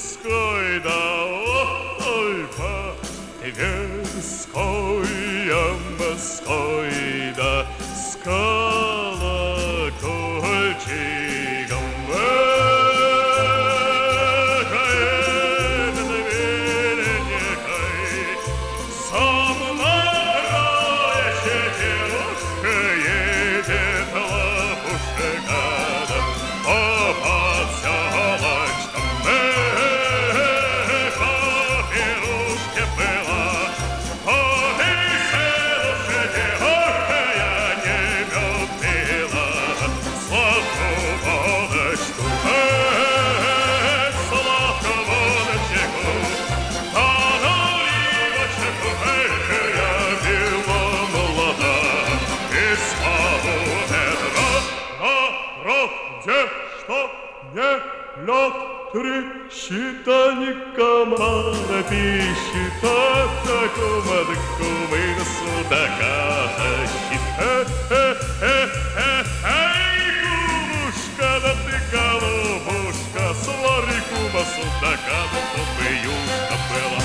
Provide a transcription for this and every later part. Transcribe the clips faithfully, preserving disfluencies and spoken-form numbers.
морской, да, ой, по Тверской, морской, да, с колокольчиком. Лед трещит, а не комара пищит, а такого докумы на судака тащит. Эй, кумушка, да ты голубушка, свари кума судака, да чтобы юшка была.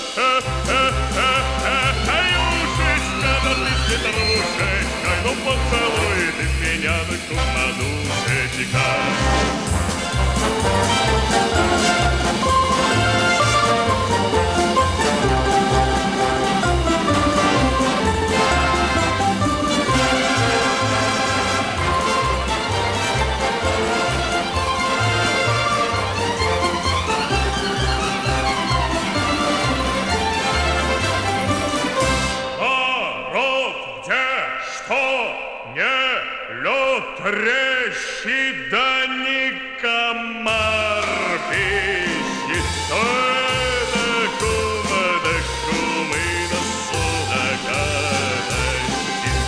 Эй, ушечка, да ты петрушечка, ну поцелуй ты меня, да кума душечка. Трещит, да не комар пищит, то это кума, да кумы на судака тащит.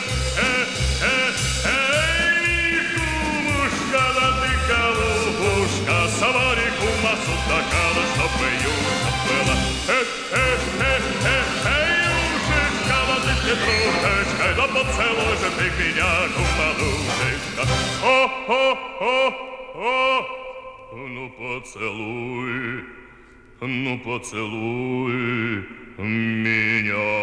Эй, кумушка, да ты голубушка, свари кума судака, да чтобы юшка была. Эй, ушечка, да ты петрушечка, да поцелуй же ты меня, кума душечка. О-о-о-о, ну поцелуй, ну поцелуй меня.